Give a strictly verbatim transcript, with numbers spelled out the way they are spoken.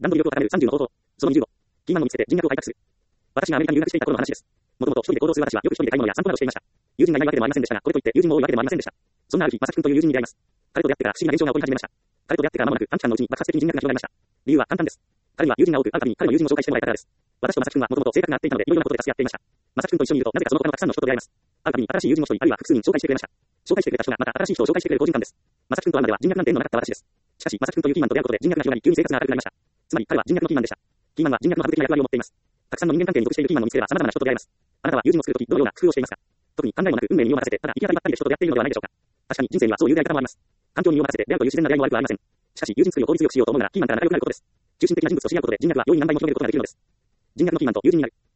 段取り力を高めるさんじゅうの方法。そのにじゅうご。キーマンを見つけて人脈を開拓する。私がアメリカに留学していた頃の話です。もともと一人で行動する私はよく一人で買い物や散歩などしていました。友人がいないわけでもありませんでしたが、これといって友人も多いわけでもありませんでした。そんなある日、まさし君という友人に出会います。彼と出会ってから不思議な現象が起こり始めました。彼と出会ってから間もなく短期間のうちに爆発的に人脈が広がりました。理由は簡単です。彼には友人が多く、あるたびに彼の友人を紹介してもらえたからです。私とまさし君はもともと性格が合っていたので、いろいろなことで助け合っていました。まさし君と一緒にいると、なぜかその他のたくさんの人と出会います。あるたびに新しい友人を一人、あるいは複数人紹介してくれました。紹介してくれた人がまた新しい人を紹介してくれる好循環です。まさし君と会うまでは人脈なんて縁のなかった私です。しかし、まさし君というキーマンと出会うことで人脈が広がり、急に生活が明るくなりました。つまり彼は人脈のキーマンでした。キーマンは人脈の省的な役割を持っています。たくさんの人間関係に属しているキーマンを見つければ様々な人と出会えます。あなたは友人を作るとき、どのような工夫をしていますか？特に考えもなく運命に身を任せて、ただ行き当たりばったりで人と出会っているのではないでしょうか。確かに人生にはそういう出会い方もあります。環境に身を任せて出会うという自然な出会いも悪くありません。しかし、友人作りを効率よくしようと思うなら、キーマンから仲良くなることです。中心的な人物と知り合うことで人脈は容易に何倍も広げることができるのです。人脈のキーマンと友人になる。